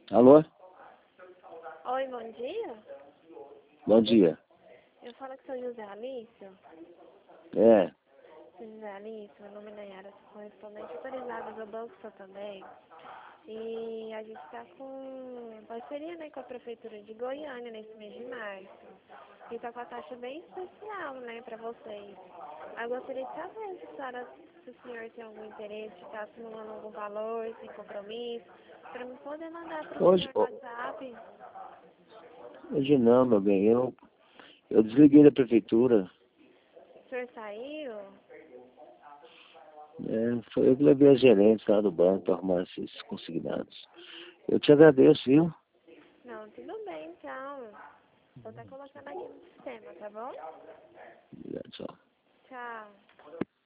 Alô? Oi, bom dia. Bom dia. Eu falo que sou José Alício. É. José Alício, meu nome é Nayara, sou correspondente autorizada do Banco Santander. E a gente está com parceria, né, com a Prefeitura de Goiânia nesse mês de março. E está com a taxa bem especial, né, para vocês. Eu gostaria de saber se o senhor tem algum interesse, se está acumulando algum valor, sem compromisso, para me poder mandar para o Hoje, senhor no WhatsApp. hoje não, meu bem. Eu desliguei da prefeitura. O senhor saiu? Foi eu que levei as gerentes lá do banco para arrumar esses consignados. Eu te agradeço, viu? Não, tudo bem, então. Vou estar colocando aqui no sistema, tá bom? Obrigado, tchau. Tchau.